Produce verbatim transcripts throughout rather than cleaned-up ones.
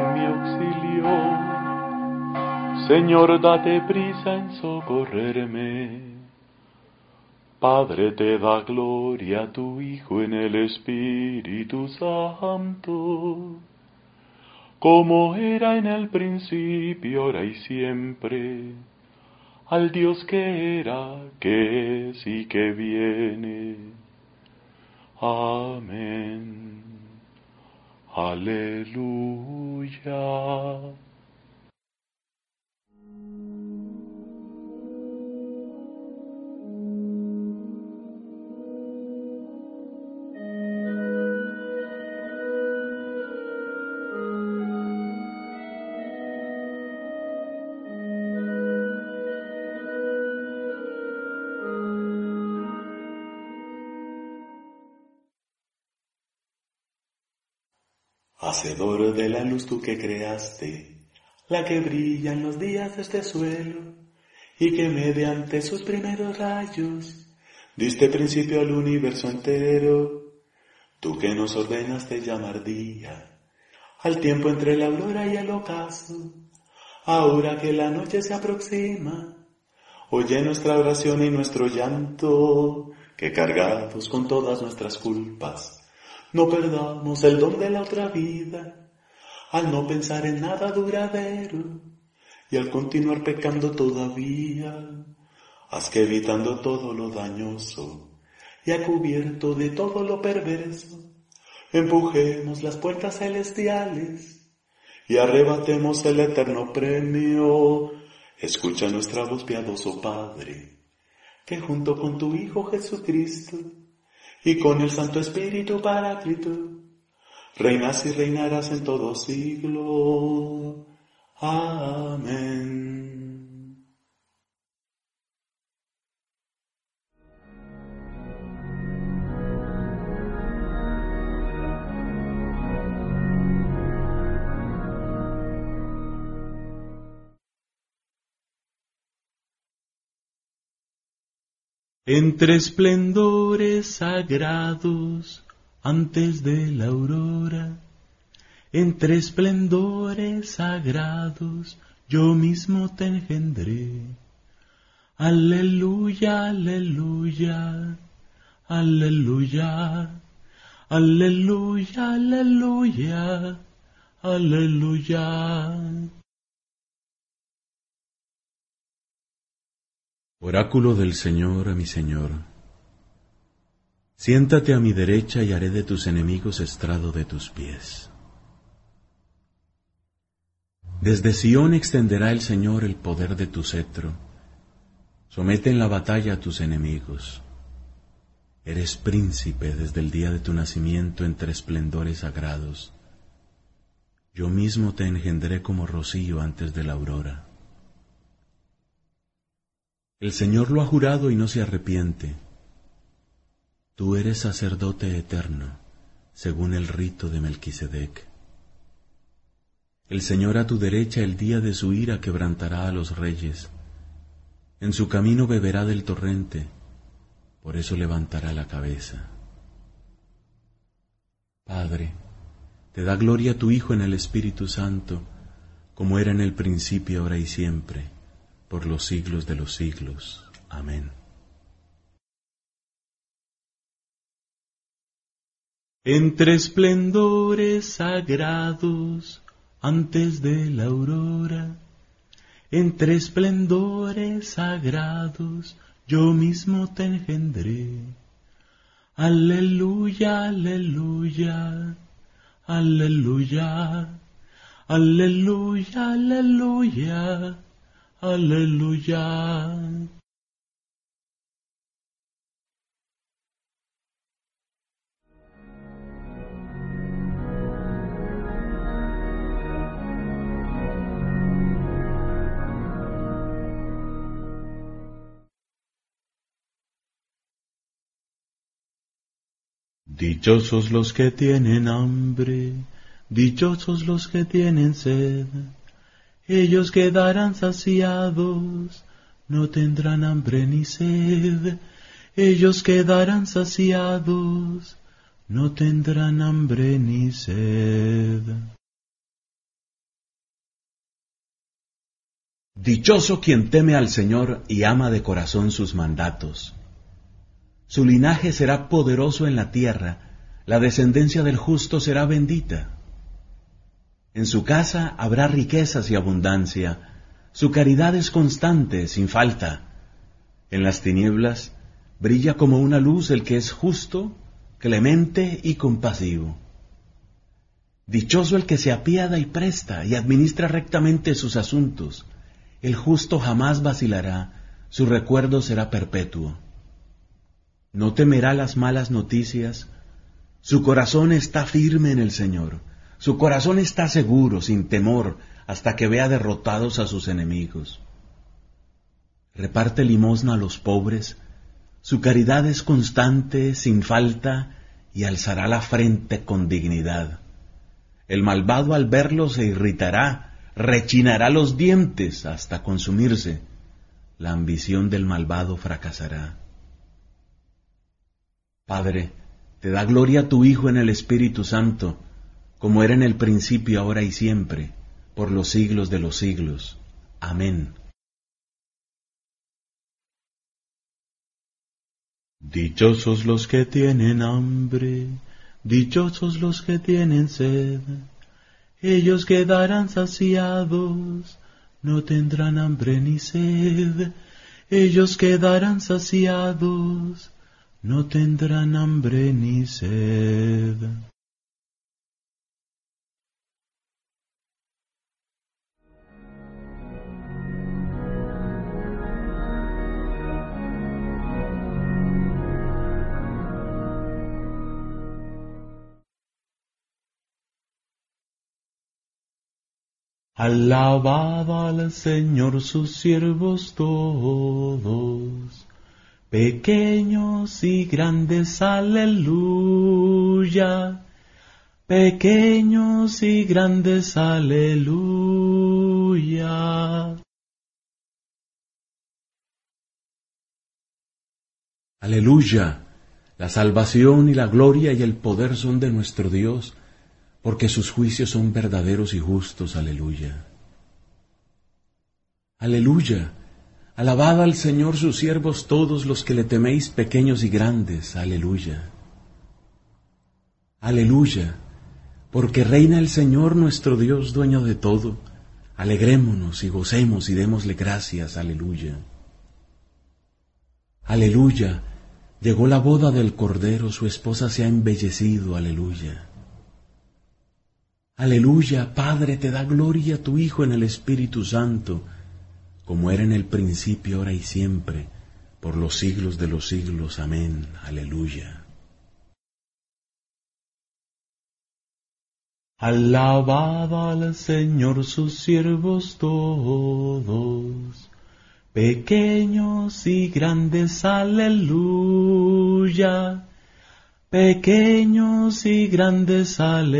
en mi auxilio. Señor, date prisa en socorrerme. Padre, te da gloria a tu Hijo en el Espíritu Santo, como era en el principio, ahora y siempre, al Dios que era, que es y que viene. Amén. Aleluya. Hacedor de la luz tú que creaste, la que brilla en los días de este suelo, y que mediante sus primeros rayos diste principio al universo entero, tú que nos ordenaste llamar día, al tiempo entre la aurora y el ocaso, ahora que la noche se aproxima, oye nuestra oración y nuestro llanto, que cargados con todas nuestras culpas, no perdamos el don de la otra vida, al no pensar en nada duradero, y al continuar pecando todavía, haz que evitando todo lo dañoso, y a cubierto de todo lo perverso, empujemos las puertas celestiales, y arrebatemos el eterno premio. Escucha nuestra voz, piadoso Padre, que junto con tu Hijo Jesucristo, y con el Santo Espíritu Paráclito, reinas y reinarás en todo siglo. Amén. Entre esplendores sagrados, antes de la aurora, entre esplendores sagrados, yo mismo te engendré. Aleluya, aleluya, aleluya, aleluya, aleluya, aleluya. Oráculo del Señor a mi Señor. Siéntate a mi derecha y haré de tus enemigos estrado de tus pies. Desde Sión extenderá el Señor el poder de tu cetro. Somete en la batalla a tus enemigos. Eres príncipe desde el día de tu nacimiento entre esplendores sagrados. Yo mismo te engendré como rocío antes de la aurora. El Señor lo ha jurado y no se arrepiente. Tú eres sacerdote eterno, según el rito de Melquisedec. El Señor a tu derecha el día de su ira quebrantará a los reyes. En su camino beberá del torrente, por eso levantará la cabeza. Padre, te da gloria a tu Hijo en el Espíritu Santo, como era en el principio, ahora y siempre, por los siglos de los siglos. Amén. Entre esplendores sagrados, antes de la aurora, entre esplendores sagrados, yo mismo te engendré. Aleluya, aleluya, aleluya, aleluya, aleluya, aleluya. Dichosos los que tienen hambre, dichosos los que tienen sed, ellos quedarán saciados, no tendrán hambre ni sed, ellos quedarán saciados, no tendrán hambre ni sed. Dichoso quien teme al Señor y ama de corazón sus mandatos. Su linaje será poderoso en la tierra, la descendencia del justo será bendita. En su casa habrá riquezas y abundancia, su caridad es constante, sin falta. En las tinieblas brilla como una luz el que es justo, clemente y compasivo. Dichoso el que se apiada y presta y administra rectamente sus asuntos. El justo jamás vacilará, su recuerdo será perpetuo. No temerá las malas noticias, su corazón está firme en el Señor, su corazón está seguro, sin temor, hasta que vea derrotados a sus enemigos. Reparte limosna a los pobres, su caridad es constante, sin falta, y alzará la frente con dignidad. El malvado al verlo se irritará, rechinará los dientes hasta consumirse. La ambición del malvado fracasará. Padre, te da gloria a tu Hijo en el Espíritu Santo, como era en el principio, ahora y siempre, por los siglos de los siglos. Amén. Dichosos los que tienen hambre, dichosos los que tienen sed. Ellos quedarán saciados, no tendrán hambre ni sed. Ellos quedarán saciados, no tendrán hambre ni sed. Alabad al Señor sus siervos todos, pequeños y grandes, aleluya. Pequeños y grandes, aleluya. Aleluya. La salvación y la gloria y el poder son de nuestro Dios, porque sus juicios son verdaderos y justos. Aleluya. Aleluya. Alabad al Señor sus siervos todos los que le teméis, pequeños y grandes. Aleluya. Aleluya. Porque reina el Señor nuestro Dios, dueño de todo. Alegrémonos y gocemos y démosle gracias. Aleluya. Aleluya. Llegó la boda del Cordero, su esposa se ha embellecido. Aleluya. Aleluya, Padre, te da gloria a tu Hijo en el Espíritu Santo, como era en el principio, ahora y siempre, por los siglos de los siglos. Amén. Aleluya. Alabad al Señor sus siervos todos, pequeños y grandes, aleluya. Pequeños y grandes,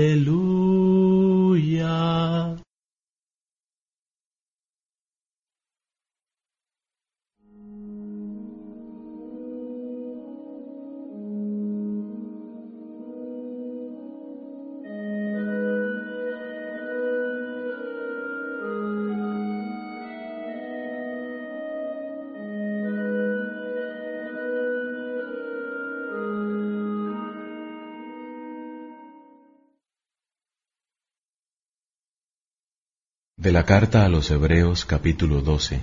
aleluya. De la carta a los Hebreos, capítulo doce.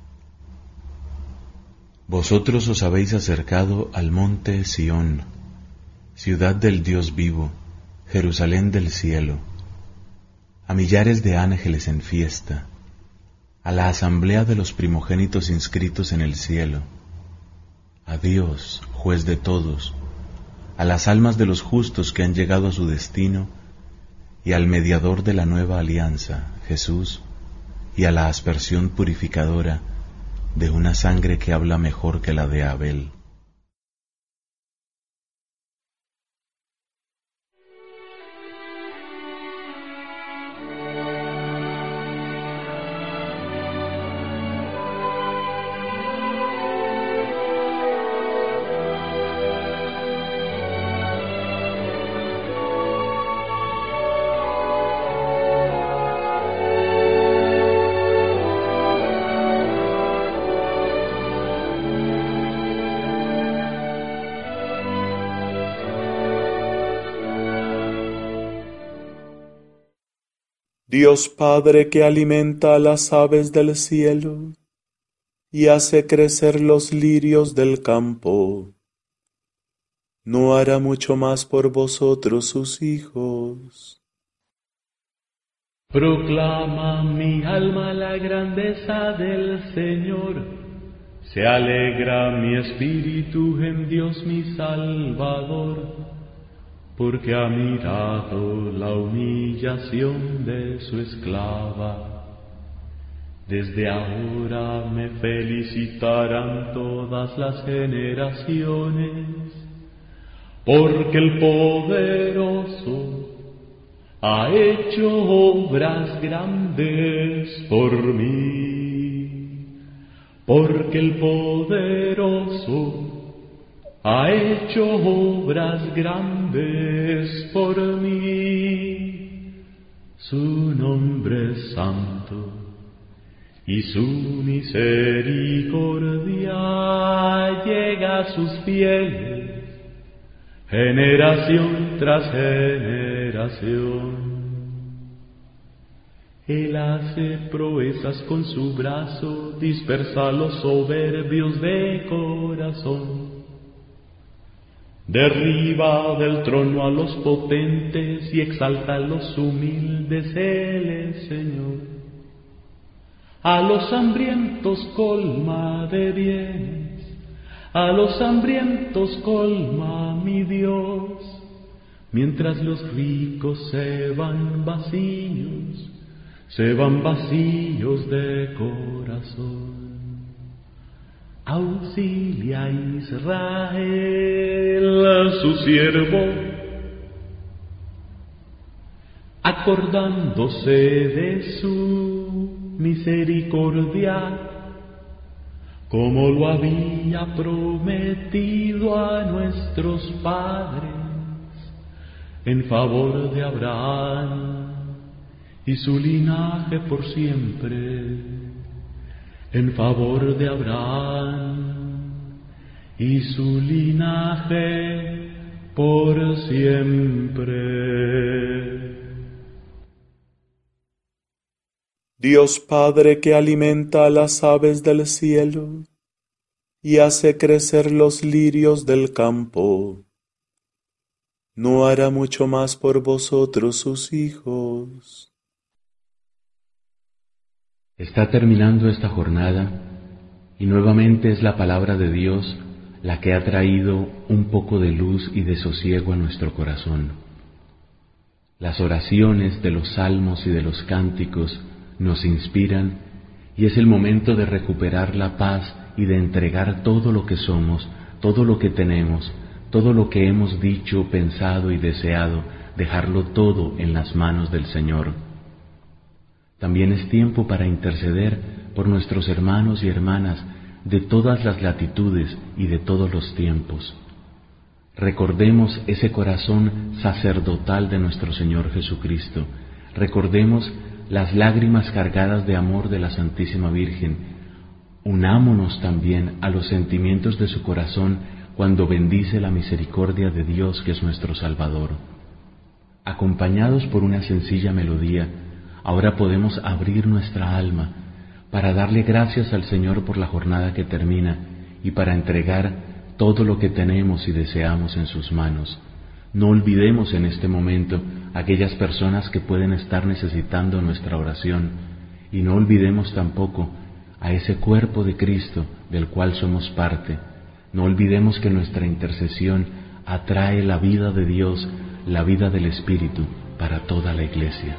Vosotros os habéis acercado al monte Sión, ciudad del Dios vivo, Jerusalén del cielo, a millares de ángeles en fiesta, a la asamblea de los primogénitos inscritos en el cielo, a Dios, juez de todos, a las almas de los justos que han llegado a su destino, y al mediador de la nueva alianza, Jesús, y a la aspersión purificadora de una sangre que habla mejor que la de Abel. Dios Padre que alimenta a las aves del cielo y hace crecer los lirios del campo, ¿no hará mucho más por vosotros sus hijos? Proclama mi alma la grandeza del Señor, se alegra mi espíritu en Dios mi Salvador, porque ha mirado la humillación de su esclava. Desde ahora me felicitarán todas las generaciones, porque el poderoso ha hecho obras grandes por mí, porque el poderoso ha hecho obras grandes por mí. Su nombre es santo y su misericordia llega a sus fieles, generación tras generación. Él hace proezas con su brazo, dispersa a los soberbios de corazón. Derriba del trono a los potentes y exalta a los humildes, Él es Señor. A los hambrientos colma de bienes, a los hambrientos colma mi Dios, mientras los ricos se van vacíos, se van vacíos de corazón. Auxilia a Israel, su siervo, acordándose de su misericordia, como lo había prometido a nuestros padres, en favor de Abraham y su linaje por siempre. En favor de Abraham y su linaje por siempre. Dios Padre que alimenta a las aves del cielo y hace crecer los lirios del campo, ¿no hará mucho más por vosotros sus hijos? Está terminando esta jornada y nuevamente es la palabra de Dios la que ha traído un poco de luz y de sosiego a nuestro corazón. Las oraciones de los salmos y de los cánticos nos inspiran y es el momento de recuperar la paz y de entregar todo lo que somos, todo lo que tenemos, todo lo que hemos dicho, pensado y deseado, dejarlo todo en las manos del Señor. También es tiempo para interceder por nuestros hermanos y hermanas de todas las latitudes y de todos los tiempos. Recordemos ese corazón sacerdotal de nuestro Señor Jesucristo. Recordemos las lágrimas cargadas de amor de la Santísima Virgen. Unámonos también a los sentimientos de su corazón cuando bendice la misericordia de Dios que es nuestro Salvador. Acompañados por una sencilla melodía, ahora podemos abrir nuestra alma para darle gracias al Señor por la jornada que termina y para entregar todo lo que tenemos y deseamos en sus manos. No olvidemos en este momento aquellas personas que pueden estar necesitando nuestra oración y no olvidemos tampoco a ese cuerpo de Cristo del cual somos parte. No olvidemos que nuestra intercesión atrae la vida de Dios, la vida del Espíritu para toda la Iglesia.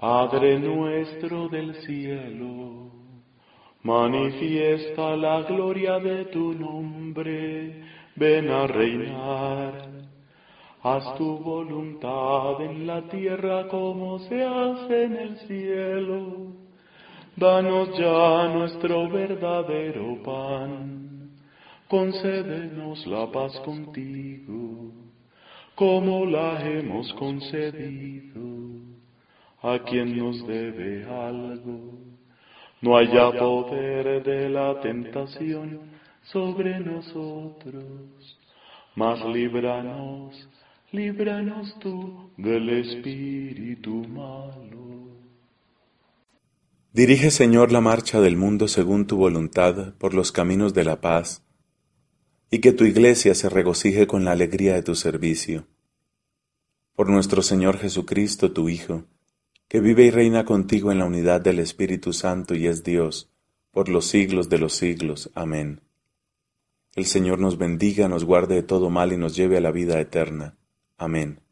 Padre nuestro del cielo, manifiesta la gloria de tu nombre, ven a reinar. Haz tu voluntad en la tierra como se hace en el cielo. Danos ya nuestro verdadero pan. Concédenos la paz contigo, como la hemos concedido a quien nos debe algo. No haya poder de la tentación sobre nosotros, mas líbranos, líbranos tú del espíritu malo. Dirige, Señor, la marcha del mundo según tu voluntad por los caminos de la paz, y que tu iglesia se regocije con la alegría de tu servicio. Por nuestro Señor Jesucristo, tu Hijo, que vive y reina contigo en la unidad del Espíritu Santo y es Dios, por los siglos de los siglos. Amén. El Señor nos bendiga, nos guarde de todo mal y nos lleve a la vida eterna. Amén.